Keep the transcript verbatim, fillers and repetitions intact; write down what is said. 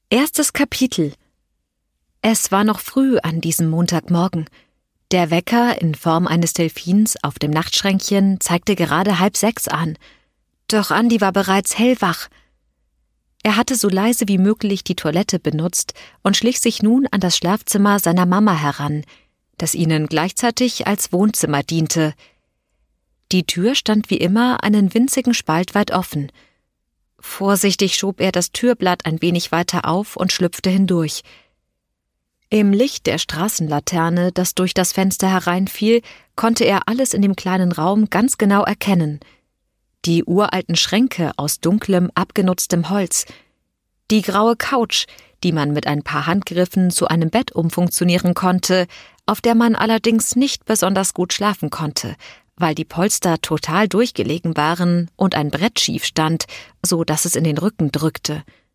Erstes Kapitel. Es war noch früh an diesem Montagmorgen. Der Wecker in Form eines Delfins auf dem Nachtschränkchen zeigte gerade halb sechs an. Doch Andi war bereits hellwach. Er hatte so leise wie möglich die Toilette benutzt und schlich sich nun an das Schlafzimmer seiner Mama heran, das ihnen gleichzeitig als Wohnzimmer diente. Die Tür stand wie immer einen winzigen Spalt weit offen. Vorsichtig schob er das Türblatt ein wenig weiter auf und schlüpfte hindurch. Im Licht der Straßenlaterne, das durch das Fenster hereinfiel, konnte er alles in dem kleinen Raum ganz genau erkennen. Die uralten Schränke aus dunklem, abgenutztem Holz, die graue Couch, die man mit ein paar Handgriffen zu einem Bett umfunktionieren konnte, auf der man allerdings nicht besonders gut schlafen konnte, weil die Polster total durchgelegen waren und ein Brett schief stand, so dass es in den Rücken drückte.